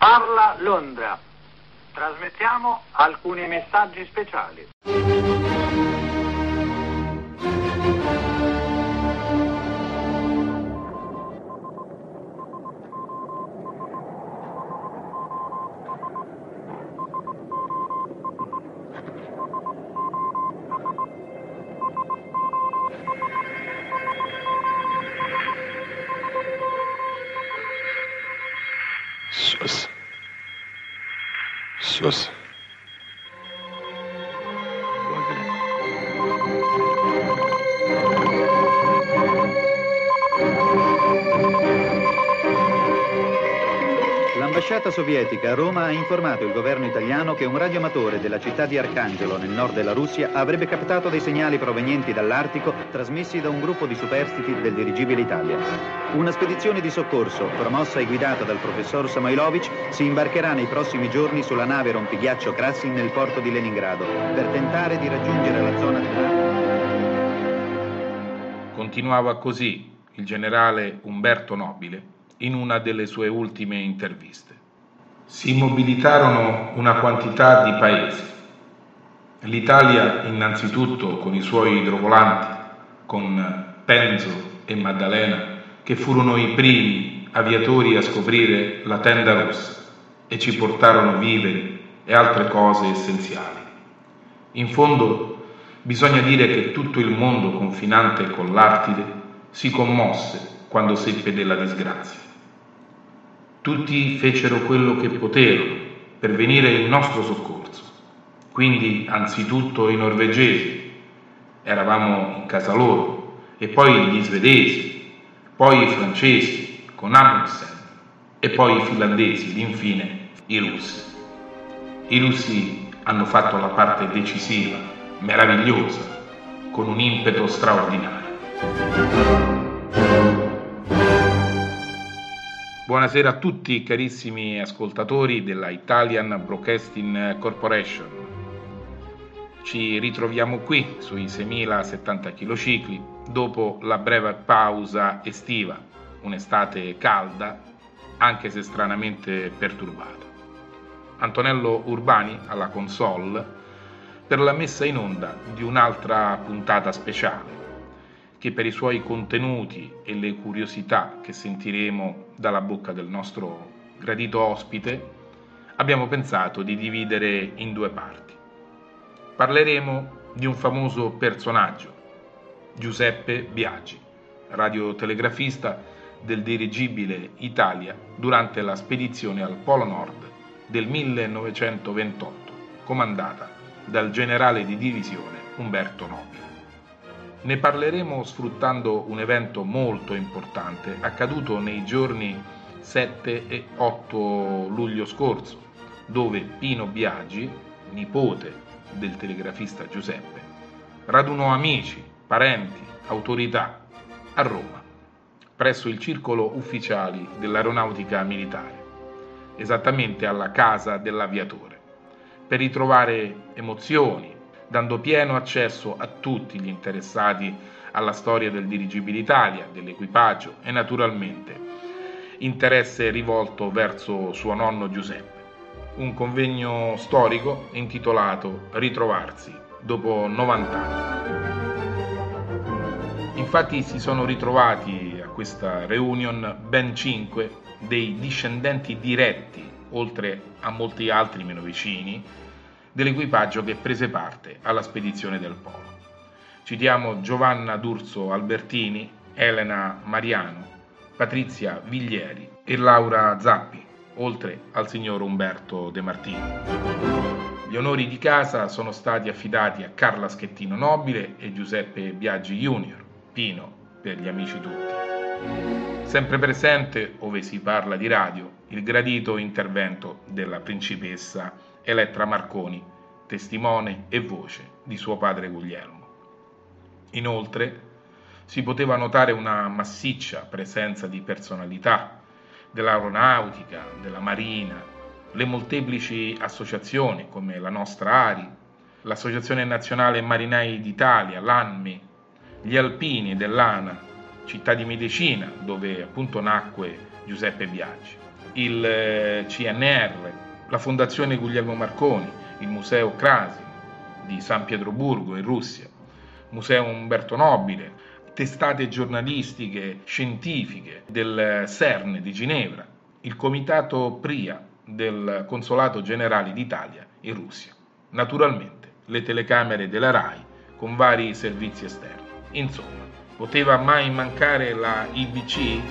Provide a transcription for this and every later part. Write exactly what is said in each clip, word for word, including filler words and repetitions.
Parla Londra. Trasmettiamo alcuni messaggi speciali. Schuss. Schuss. L'ambasciata sovietica a Roma ha informato il governo italiano che un radioamatore della città di Arcangelo, nel nord della Russia, avrebbe captato dei segnali provenienti dall'Artico trasmessi da un gruppo di superstiti del dirigibile Italia. Una spedizione di soccorso, promossa e guidata dal professor Samoilovic, si imbarcherà nei prossimi giorni sulla nave rompighiaccio Krassin nel porto di Leningrado per tentare di raggiungere la zona dell'Artico. Continuava così il generale Umberto Nobile in una delle sue ultime interviste. Si mobilitarono una quantità di paesi. L'Italia innanzitutto con i suoi idrovolanti, con Penzo e Maddalena, che furono i primi aviatori a scoprire la tenda rossa e ci portarono viveri e altre cose essenziali. In fondo bisogna dire che tutto il mondo confinante con l'Artide si commosse quando seppe della disgrazia. Tutti fecero quello che poterono per venire in nostro soccorso, quindi anzitutto i norvegesi, eravamo in casa loro, e poi gli svedesi, poi i francesi con Amundsen, e poi i finlandesi, ed infine i russi. I russi hanno fatto la parte decisiva, meravigliosa, con un impeto straordinario. Buonasera a tutti carissimi ascoltatori della Italian Broadcasting Corporation. Ci ritroviamo qui sui seimilasettanta km dopo la breve pausa estiva, un'estate calda, anche se stranamente perturbata. Antonello Urbani alla console per la messa in onda di un'altra puntata speciale, che per i suoi contenuti e le curiosità che sentiremo dalla bocca del nostro gradito ospite, abbiamo pensato di dividere in due parti. Parleremo di un famoso personaggio, Giuseppe Biagi, radiotelegrafista del dirigibile Italia durante la spedizione al Polo Nord del millenovecentoventotto, comandata dal generale di divisione Umberto Nobile. Ne parleremo sfruttando un evento molto importante accaduto nei giorni sette e otto luglio scorso, dove Pino Biagi, nipote del telegrafista Giuseppe, radunò amici, parenti, autorità a Roma, presso il circolo ufficiali dell'aeronautica militare, esattamente alla casa dell'aviatore, per ritrovare emozioni, dando pieno accesso a tutti gli interessati alla storia del dirigibile Italia, dell'equipaggio e naturalmente interesse rivolto verso suo nonno Giuseppe. Un convegno storico intitolato Ritrovarsi dopo novanta anni. Infatti si sono ritrovati a questa reunion ben cinque dei discendenti diretti, oltre a molti altri meno vicini, dell'equipaggio che prese parte alla spedizione del Polo. Citiamo Giovanna D'Urso Albertini, Elena Mariano, Patrizia Viglieri e Laura Zappi, oltre al signor Umberto De Martini. Gli onori di casa sono stati affidati a Carla Schettino Nobile e Giuseppe Biagi Junior, Pino per gli amici tutti. Sempre presente, ove si parla di radio, il gradito intervento della principessa Elettra Marconi, testimone e voce di suo padre Guglielmo. Inoltre si poteva notare una massiccia presenza di personalità dell'aeronautica, della marina, le molteplici associazioni come la nostra A R I, l'Associazione Nazionale Marinai d'Italia, l'ANMI, gli alpini dell'A N A, città di Medicina, dove appunto nacque Giuseppe Biagi, il C N R, la Fondazione Guglielmo Marconi, il Museo Krasina di San Pietroburgo in Russia, Museo Umberto Nobile, testate giornalistiche, scientifiche del CERN di Ginevra, il Comitato P R I A del Consolato Generale d'Italia in Russia, naturalmente le telecamere della RAI con vari servizi esterni. Insomma, poteva mai mancare la I B C?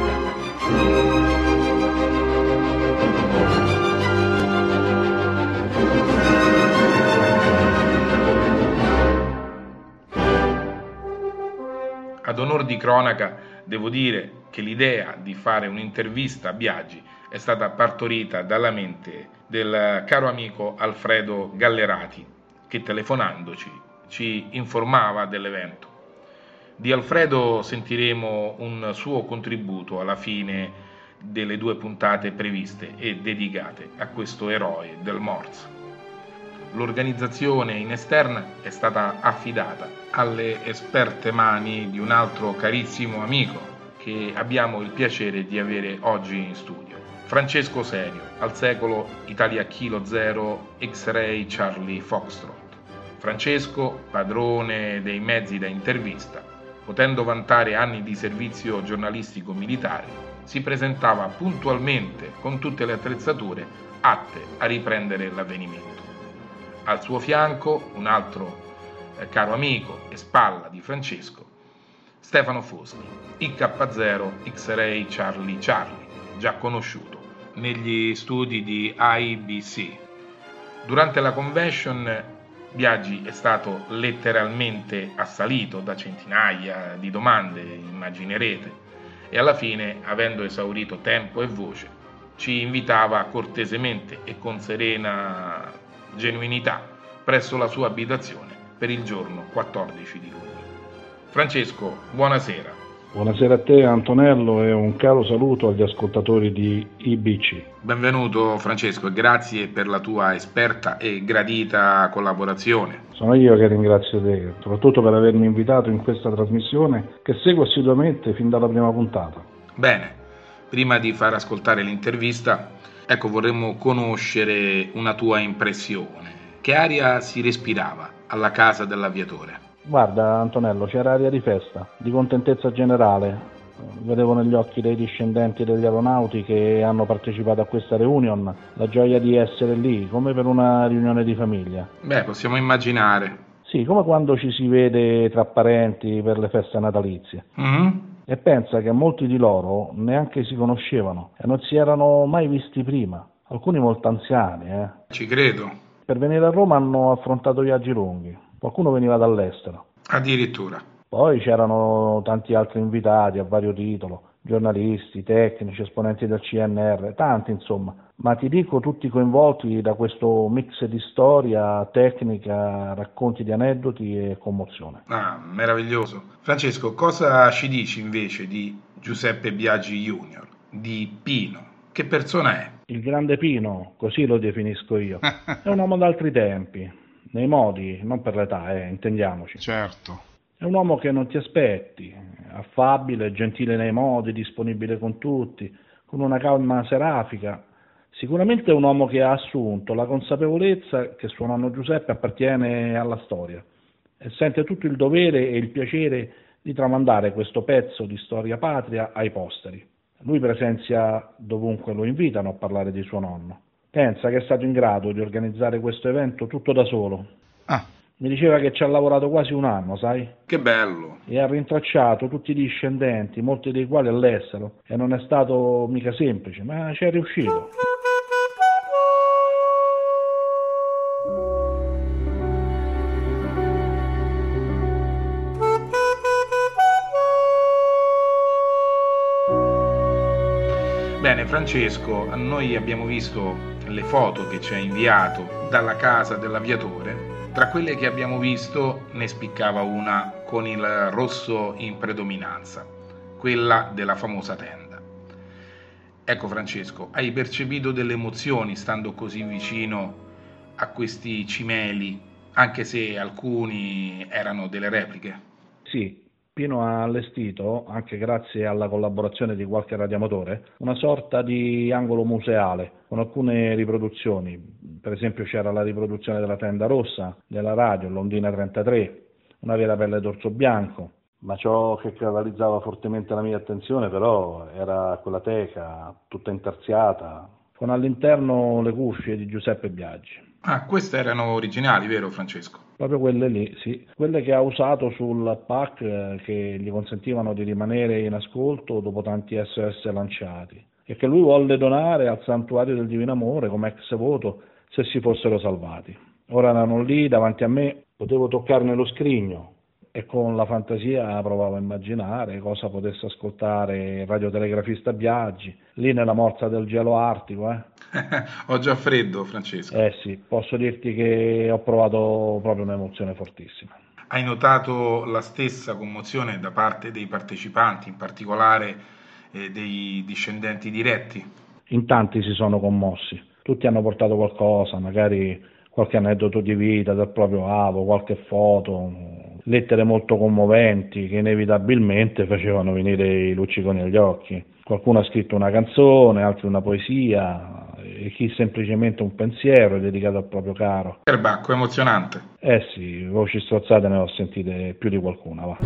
Ad onor di cronaca devo dire che l'idea di fare un'intervista a Biagi è stata partorita dalla mente del caro amico Alfredo Gallerati, che telefonandoci ci informava dell'evento. Di Alfredo sentiremo un suo contributo alla fine delle due puntate previste e dedicate a questo eroe del Morse. L'organizzazione in esterna è stata affidata alle esperte mani di un altro carissimo amico che abbiamo il piacere di avere oggi in studio, Francesco Serio, al secolo Italia Kilo Zero X-Ray Charlie Foxtrot. Francesco, padrone dei mezzi da intervista, potendo vantare anni di servizio giornalistico militare, si presentava puntualmente con tutte le attrezzature atte a riprendere l'avvenimento. Al suo fianco un altro eh, caro amico e spalla di Francesco, Stefano Foschi, I K zero X-Ray Charlie Charlie, già conosciuto negli studi di I B C. Durante la convention Biagi è stato letteralmente assalito da centinaia di domande, immaginerete, e alla fine, avendo esaurito tempo e voce, ci invitava cortesemente e con serena genuinità presso la sua abitazione per il giorno quattordici di luglio. Francesco, buonasera. Buonasera a te Antonello e un caro saluto agli ascoltatori di I B C. Benvenuto Francesco e grazie per la tua esperta e gradita collaborazione. Sono io che ringrazio te, soprattutto per avermi invitato in questa trasmissione che seguo assiduamente fin dalla prima puntata. Bene, prima di far ascoltare l'intervista, ecco, vorremmo conoscere una tua impressione. Che aria si respirava alla casa dell'aviatore? Guarda Antonello, c'era aria di festa, di contentezza generale. Vedevo negli occhi dei discendenti degli aeronauti che hanno partecipato a questa reunion la gioia di essere lì, come per una riunione di famiglia. Beh, possiamo immaginare. Sì, come quando ci si vede tra parenti per le feste natalizie. Mm-hmm. E pensa che molti di loro neanche si conoscevano e non si erano mai visti prima, alcuni molto anziani. Eh. Ci credo. Per venire a Roma hanno affrontato viaggi lunghi, qualcuno veniva dall'estero. Addirittura. Poi c'erano tanti altri invitati a vario titolo, giornalisti, tecnici, esponenti del C N R, tanti insomma, ma ti dico tutti coinvolti da questo mix di storia, tecnica, racconti di aneddoti e commozione. Ah, meraviglioso. Francesco, cosa ci dici invece di Giuseppe Biagi Junior, di Pino? Che persona è? Il grande Pino, così lo definisco io. È un uomo d'altri tempi, nei modi, non per l'età, eh, intendiamoci. Certo. È un uomo che non ti aspetti, affabile, gentile nei modi, disponibile con tutti, con una calma serafica. Sicuramente è un uomo che ha assunto la consapevolezza che suo nonno Giuseppe appartiene alla storia e sente tutto il dovere e il piacere di tramandare questo pezzo di storia patria ai posteri. Lui presenzia dovunque lo invitano a parlare di suo nonno. Pensa che è stato in grado di organizzare questo evento tutto da solo. Ah. Mi diceva che ci ha lavorato quasi un anno, sai? Che bello! E ha rintracciato tutti i discendenti, molti dei quali all'estero, e non è stato mica semplice, ma ci è riuscito. Bene Francesco, noi abbiamo visto le foto che ci hai inviato dalla casa dell'aviatore. Tra quelle che abbiamo visto ne spiccava una con il rosso in predominanza, quella della famosa tenda. Ecco Francesco, hai percepito delle emozioni stando così vicino a questi cimeli, anche se alcuni erano delle repliche? Sì, Pino ha allestito, anche grazie alla collaborazione di qualche radioamatore, una sorta di angolo museale con alcune riproduzioni. Per esempio c'era la riproduzione della tenda rossa della radio, l'Ondina trentatré, una vera pelle d'orso bianco, ma ciò che catalizzava fortemente la mia attenzione però era quella teca tutta intarsiata, con all'interno le cuffie di Giuseppe Biagi. Ah, queste erano originali, vero Francesco? Proprio quelle lì, sì. Quelle che ha usato sul P A C eh, che gli consentivano di rimanere in ascolto dopo tanti S O S lanciati e che lui volle donare al Santuario del Divino Amore come ex voto se si fossero salvati. Ora erano lì davanti a me, potevo toccarne lo scrigno e con la fantasia provavo a immaginare cosa potesse ascoltare il radiotelegrafista Biagi, lì nella morsa del gelo artico, eh. Ho già freddo, Francesco. Eh sì, posso dirti che ho provato proprio un'emozione fortissima. Hai notato la stessa commozione da parte dei partecipanti, in particolare eh, dei discendenti diretti? In tanti si sono commossi, tutti hanno portato qualcosa, magari qualche aneddoto di vita del proprio avo, qualche foto, lettere molto commoventi che inevitabilmente facevano venire i lucciconi agli occhi. Qualcuno ha scritto una canzone, altri una poesia, e chi semplicemente un pensiero dedicato al proprio caro. Perbacco, emozionante. Eh sì, voci strozzate ne ho sentite più di qualcuna, va.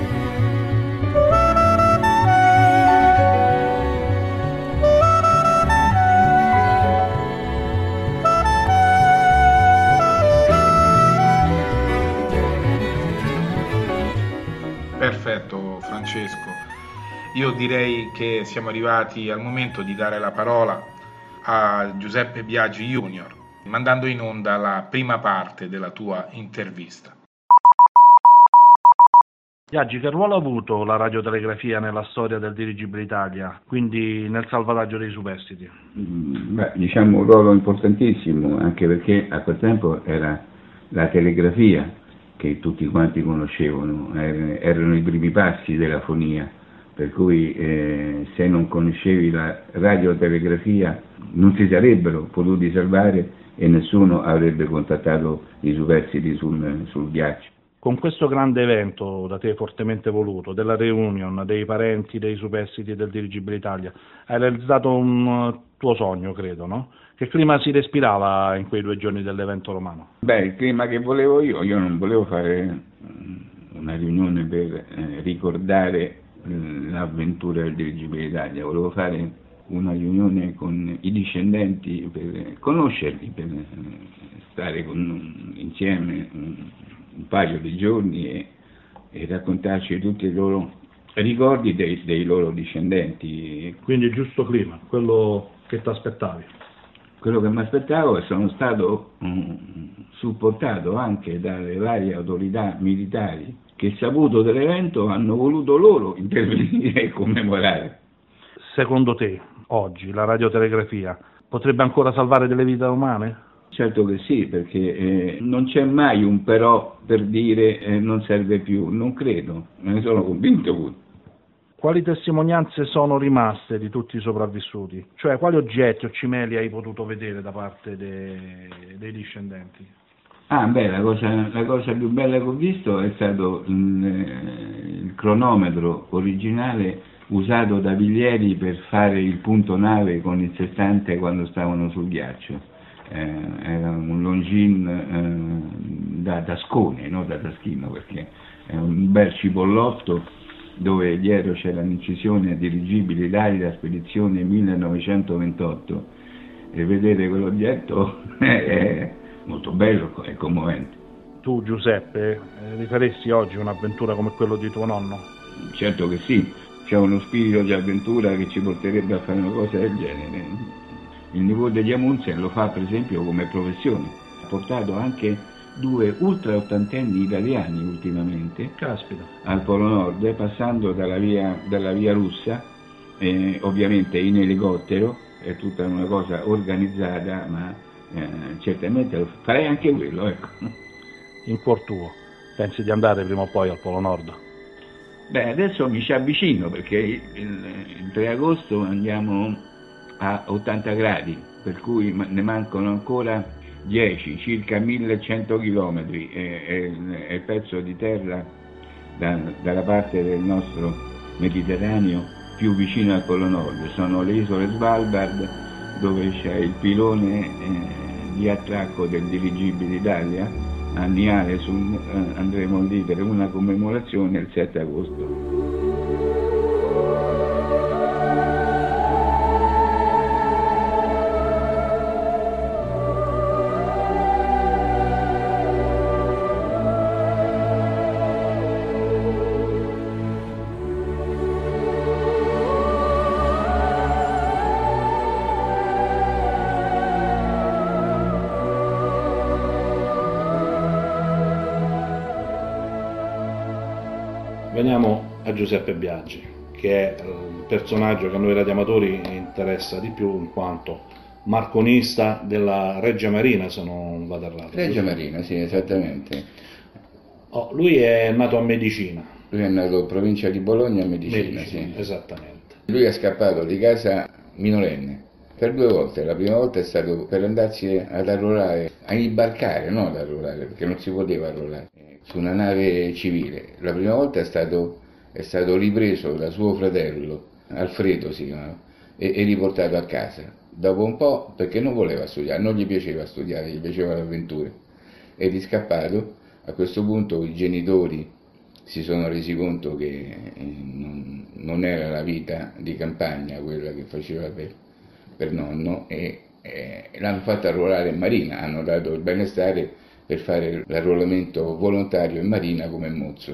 Perfetto, Francesco. Io direi che siamo arrivati al momento di dare la parola a Giuseppe Biagi Junior, mandando in onda la prima parte della tua intervista. Biagi, che ruolo ha avuto la radiotelegrafia nella storia del Dirigibile Italia, quindi nel salvataggio dei superstiti? Beh, diciamo un ruolo importantissimo, anche perché a quel tempo era la telegrafia che tutti quanti conoscevano, erano i primi passi della fonia, per cui eh, se non conoscevi la radiotelegrafia non si sarebbero potuti salvare e nessuno avrebbe contattato i superstiti sul, sul ghiaccio. Con questo grande evento da te fortemente voluto, della reunion dei parenti dei superstiti del Dirigibile Italia, hai realizzato un tuo sogno, credo, no? Che clima si respirava in quei due giorni dell'evento romano? Beh, il clima che volevo io, io non volevo fare una riunione per eh, ricordare l'avventura del Dirigibile Italia, volevo fare una riunione con i discendenti per conoscerli, per stare con, insieme un, un paio di giorni e, e raccontarci tutti i loro ricordi dei, dei loro discendenti. Quindi il giusto clima, quello che ti aspettavi? Quello che mi aspettavo e sono stato um, supportato anche dalle varie autorità militari che, saputo dell'evento, hanno voluto loro intervenire e commemorare. Secondo te, oggi, la radiotelegrafia potrebbe ancora salvare delle vite umane? Certo che sì, perché eh, non c'è mai un però per dire eh, non serve più, non credo, me ne sono convinto. Quali testimonianze sono rimaste di tutti i sopravvissuti? Cioè, quali oggetti o cimeli hai potuto vedere da parte de, dei discendenti? Ah, beh, la cosa, la cosa più bella che ho visto è stato il, il cronometro originale usato da Viglieri per fare il punto nave con il sestante quando stavano sul ghiaccio. Eh, era un Longines eh, da tascone, non da taschino, perché è un bel cipollotto dove dietro c'è l'incisione Dirigibile Italia spedizione millenovecentoventotto, e vedere quell'oggetto è molto bello e commovente. Tu, Giuseppe, eh, rifaresti oggi un'avventura come quello di tuo nonno? Certo che sì, c'è uno spirito di avventura che ci porterebbe a fare una cosa del genere. Il nipote di Amundsen lo fa per esempio come professione, ha portato anche due ultra ottantenni italiani ultimamente. Caspita. Al Polo Nord, passando dalla via, dalla via russa, eh, ovviamente in elicottero, è tutta una cosa organizzata, ma eh, certamente farei anche quello, ecco. In cuor tuo, pensi di andare prima o poi al Polo Nord? Beh, adesso mi ci avvicino perché il, il tre agosto andiamo a ottanta gradi, per cui ne mancano ancora dieci, circa millecento chilometri, e, e, e il pezzo di terra da, dalla parte del nostro Mediterraneo più vicino al Polo Nord. Sono le isole Svalbard, dove c'è il pilone eh, di attracco del dirigibile Italia. A Niale sul, eh, andremo lì per una commemorazione il sette agosto. Veniamo a Giuseppe Biagi, che è il personaggio che a noi radiamatori interessa di più in quanto marconista della Regia Marina, se non vado errato. Regia Marina, sì, esattamente. Oh, lui è nato a Medicina. Lui è nato in provincia di Bologna a Medicina, Medicina, sì. Esattamente. Lui è scappato di casa minorenne per due volte. La prima volta è stato per andarsi ad arruolare, a imbarcare, non ad arruolare, perché non si poteva arruolare, su una nave civile. La prima volta è stato, è stato ripreso da suo fratello, Alfredo si chiamava, e, e riportato a casa. Dopo un po', perché non voleva studiare, non gli piaceva studiare, gli piaceva l'avventura, è riscappato. A questo punto i genitori si sono resi conto che non, non era la vita di campagna quella che faceva per, per nonno e, e l'hanno fatto arruolare in Marina, hanno dato il benestare per fare l'arruolamento volontario in Marina come mozzo,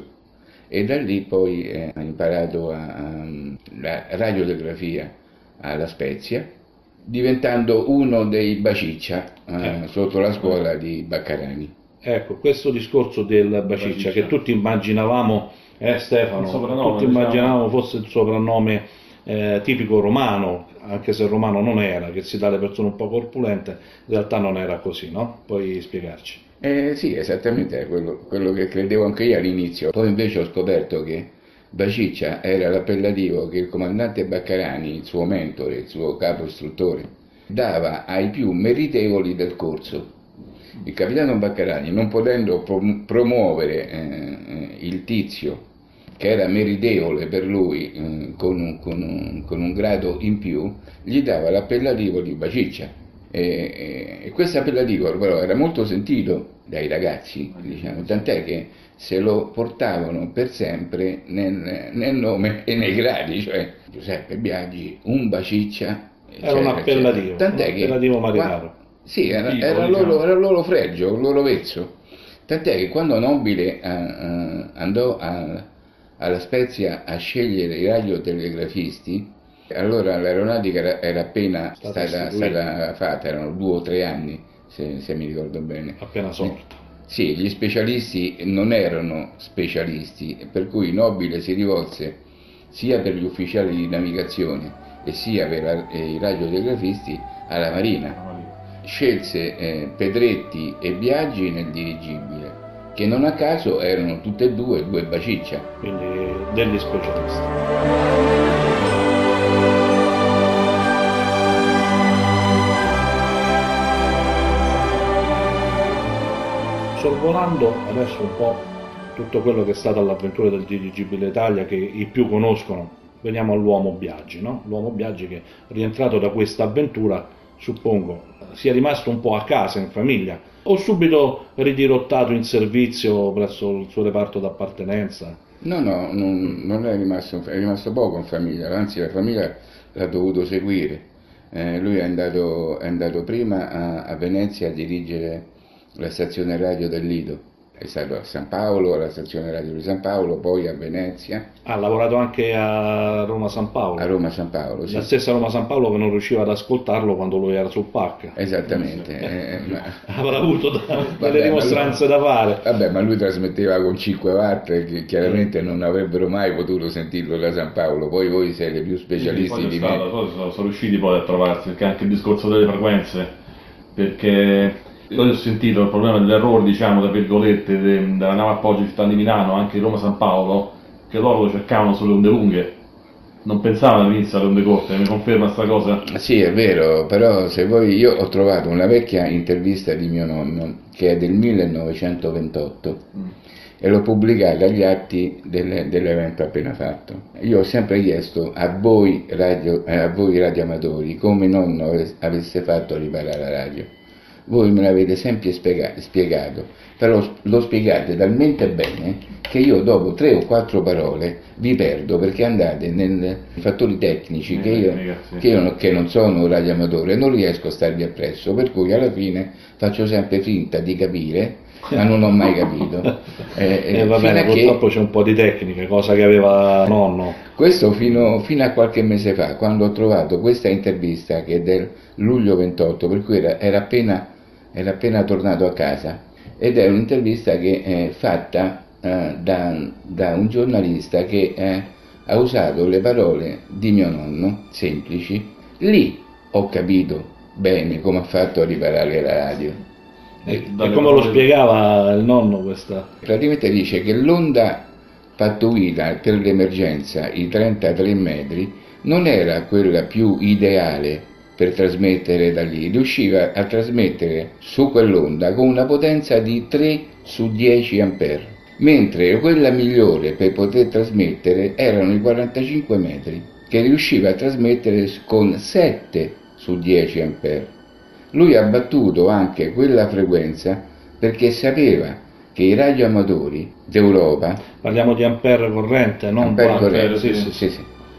e da lì poi eh, ha imparato a, a, la radiotelegrafia alla Spezia, diventando uno dei Baciccia eh, eh. sotto la scuola di Baccarani. Ecco, questo discorso del Baciccia, Baciccia. che tutti immaginavamo, eh Stefano, tutti immaginavamo fosse il soprannome eh, tipico romano, anche se romano non era, che si dà alle persone un po' corpulente, in realtà non era così, no? Puoi spiegarci? Eh, sì, esattamente, è quello, quello che credevo anche io all'inizio. Poi invece ho scoperto che Baciccia era l'appellativo che il comandante Baccarani, il suo mentore, il suo capo istruttore, dava ai più meritevoli del corso. Il capitano Baccarani, non potendo promuovere eh, il tizio che era meritevole per lui eh, con, un, con, un, con un grado in più, gli dava l'appellativo di Baciccia. E, e, e questo appellativo però era molto sentito dai ragazzi, diciamo, tant'è che se lo portavano per sempre nel, nel nome e nei gradi, cioè Giuseppe Biagi, un Baciccia. Era un appellativo, tant'è un appellativo marinaro. Sì, era, era, loro, era il loro fregio, il loro vezzo. Tant'è che quando Nobile uh, uh, andò a, alla Spezia a scegliere i radiotelegrafisti, allora l'aeronautica era, era appena stata, stata, stata fatta, erano due o tre anni, se, se mi ricordo bene. Appena sorta. Sì, gli specialisti non erano specialisti, per cui Nobile si rivolse sia per gli ufficiali di navigazione e sia per eh, i radiotelegrafisti alla Marina. Scelse eh, Pedretti e Biagi nel dirigibile, che non a caso erano tutte e due due Baciccia. Quindi degli specialisti. Sorvolando adesso un po' tutto quello che è stata l'avventura del dirigibile Italia, che i più conoscono, veniamo all'uomo Biagi, no? L'uomo Biagi che, rientrato da questa avventura, suppongo sia rimasto un po' a casa, in famiglia, o subito ridirottato in servizio presso il suo reparto d'appartenenza? No, no, non, non è rimasto, è rimasto poco in famiglia, anzi la famiglia l'ha dovuto seguire. Eh, lui è andato, è andato prima a, a Venezia a dirigere la stazione radio del Lido. È stato a San Paolo, alla stazione radio di San Paolo, poi a Venezia. Ha lavorato anche a Roma San Paolo? A Roma San Paolo, sì. La stessa Roma San Paolo che non riusciva ad ascoltarlo quando lui era sul P A C. Esattamente. Eh, ma... Avrà avuto da, delle dimostranze lui... da fare. Vabbè, ma lui trasmetteva con cinque watt che chiaramente non avrebbero mai potuto sentirlo da San Paolo. Poi voi siete più specialisti sì, di me. me. Poi sono, sono riusciti poi a trovarsi, perché anche il discorso delle frequenze, perché... Io ho sentito il problema dell'errore, diciamo, tra virgolette, de, della nave appoggio di Città di Milano, anche di Roma San Paolo, che loro cercavano sulle onde lunghe, non pensavano all'inizio alle onde corte. Mi conferma sta cosa? Sì, è vero, però se voi, io ho trovato una vecchia intervista di mio nonno, che è del millenovecentoventotto, mm. e l'ho pubblicata agli atti del, dell'evento appena fatto. Io ho sempre chiesto a voi, radio, eh, a voi radioamatori come nonno avesse fatto a riparare la radio. Voi me l'avete sempre spiega- spiegato, però lo spiegate talmente bene che io dopo tre o quattro parole vi perdo, perché andate nei fattori tecnici che io, che io che non sono un radioamatore, non riesco a starvi appresso, per cui alla fine faccio sempre finta di capire, ma non ho mai capito. Eh, eh, va bene, purtroppo c'è un po' di tecnica, cosa che aveva nonno. Questo fino, fino a qualche mese fa, quando ho trovato questa intervista, che è del luglio ventotto, per cui era, era, appena, era appena tornato a casa, ed è un'intervista che è fatta eh, da, da un giornalista che eh, ha usato le parole di mio nonno, semplici. Lì ho capito bene come ha fatto a riparare la radio. E, e come lo spiegava il nonno questa? Praticamente dice che l'onda pattuita per l'emergenza, i trentatré metri, non era quella più ideale per trasmettere da lì, riusciva a trasmettere su quell'onda con una potenza di tre su dieci ampere, mentre quella migliore per poter trasmettere erano i quarantacinque metri, che riusciva a trasmettere con sette su dieci ampere. Lui ha battuto anche quella frequenza perché sapeva che i radioamatori d'Europa... Parliamo di ampere corrente, non ampere corrente, sì, sì, sì, sì.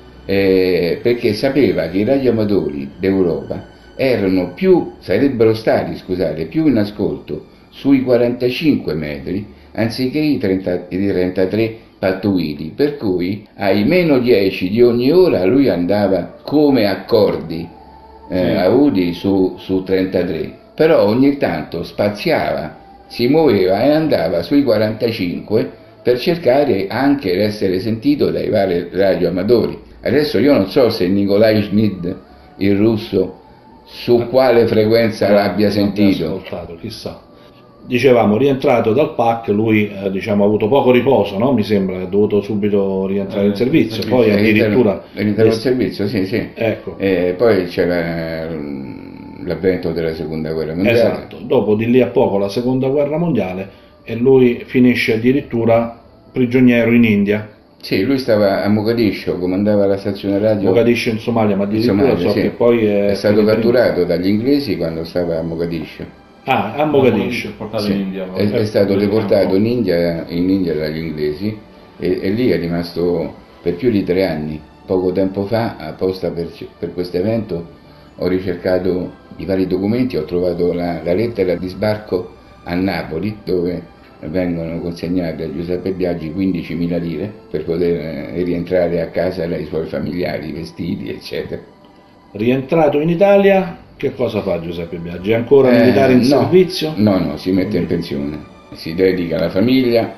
Eh, perché sapeva che i radioamatori d'Europa erano più, sarebbero stati, scusate, più in ascolto sui quarantacinque metri anziché i, trenta, i trentatré pattuiti, per cui ai meno dieci di ogni ora lui andava come accordi eh, sì. avuti su, su trentatré, però ogni tanto spaziava, si muoveva e andava sui quarantacinque per cercare anche di essere sentito dai vari radioamatori. Adesso io non so se Nikolai Schmid, il russo, su quale frequenza l'abbia sentito. Ascoltato, chissà. Dicevamo, rientrato dal P A C, lui eh, diciamo, ha avuto poco riposo, no? Mi sembra, ha dovuto subito rientrare eh, in servizio, servizio. Poi addirittura... Rientrato in servizio, sì, sì. Ecco. E poi c'era l'avvento della seconda guerra mondiale. Esatto, dopo di lì a poco la seconda guerra mondiale e lui finisce addirittura prigioniero in India. Sì, lui stava a Mogadiscio, comandava la stazione radio. Mogadiscio in Somalia, ma addirittura Somalia, so sì. che poi è... è stato catturato in... dagli inglesi quando stava a Mogadiscio. Ah, a Mogadiscio. Sì. In India, è, è stato deportato in India, in India dagli inglesi e, e lì è rimasto per più di tre anni. Poco tempo fa, apposta per, per questo evento, ho ricercato i vari documenti, ho trovato la, la lettera di sbarco a Napoli, dove vengono consegnate a Giuseppe Biagi quindicimila lire per poter eh, rientrare a casa dai suoi familiari, vestiti, eccetera. Rientrato in Italia, che cosa fa Giuseppe Biagi? È ancora eh, militare in no, servizio? No, no, si mette in pensione, si dedica alla famiglia.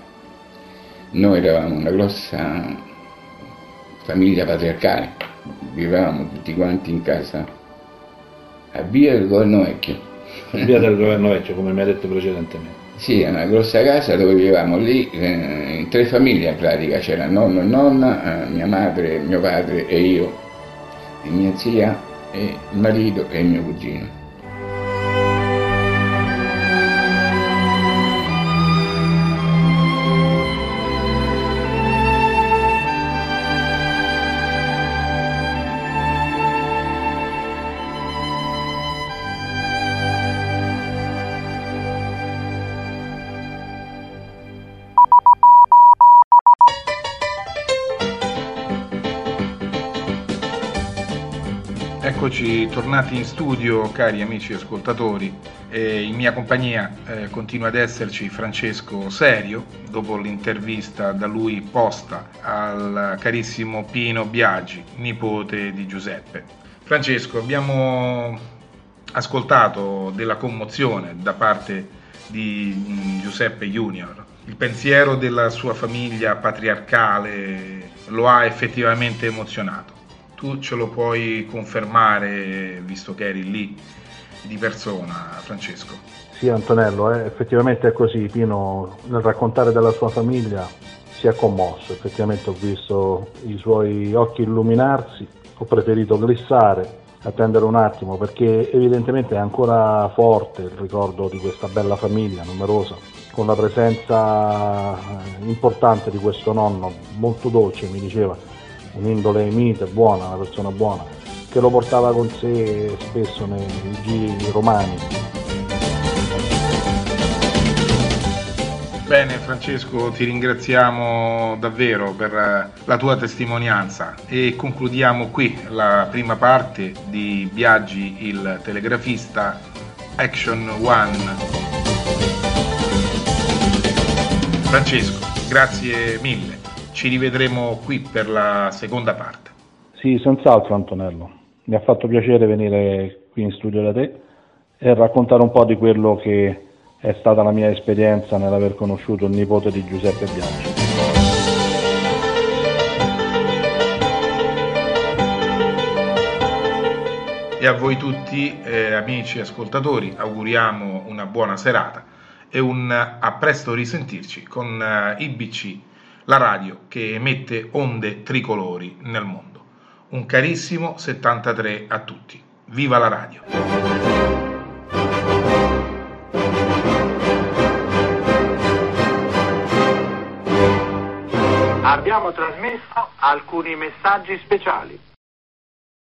Noi eravamo una grossa famiglia patriarcale, vivevamo tutti quanti in casa a Via del Governo Vecchio. Via del Governo Vecchio, come mi ha detto precedentemente. Sì, è una grossa casa dove vivevamo lì, eh, in tre famiglie in pratica, c'era nonno e nonna, eh, mia madre, mio padre e io, e mia zia, e il marito e il mio cugino. Eccoci tornati in studio, cari amici ascoltatori, e in mia compagnia eh, continua ad esserci Francesco Serio, dopo l'intervista da lui posta al carissimo Pino Biagi, nipote di Giuseppe. Francesco, abbiamo ascoltato della commozione da parte di mh, Giuseppe Junior. Il pensiero della sua famiglia patriarcale lo ha effettivamente emozionato. Tu ce lo puoi confermare, visto che eri lì di persona, Francesco? Sì, Antonello, eh, effettivamente è così. Pino, nel raccontare della sua famiglia, si è commosso. Effettivamente ho visto i suoi occhi illuminarsi, ho preferito glissare attendere un attimo, perché evidentemente è ancora forte il ricordo di questa bella famiglia numerosa, con la presenza importante di questo nonno, molto dolce, mi diceva, un'indole mite, buona, una persona buona, che lo portava con sé spesso nei giri romani. Bene Francesco, ti ringraziamo davvero per la tua testimonianza e concludiamo qui la prima parte di Biagi il telegrafista Action One. Francesco, grazie mille, ci rivedremo qui per la seconda parte. Sì, senz'altro Antonello, mi ha fatto piacere venire qui in studio da te e raccontare un po' di quello che è stata la mia esperienza nell'aver conosciuto il nipote di Giuseppe Biagi. E a voi tutti, eh, amici ascoltatori, auguriamo una buona serata e un a presto risentirci con eh, I B C, la radio che emette onde tricolori nel mondo. Un carissimo settantatré a tutti. Viva la radio! Abbiamo trasmesso alcuni messaggi speciali.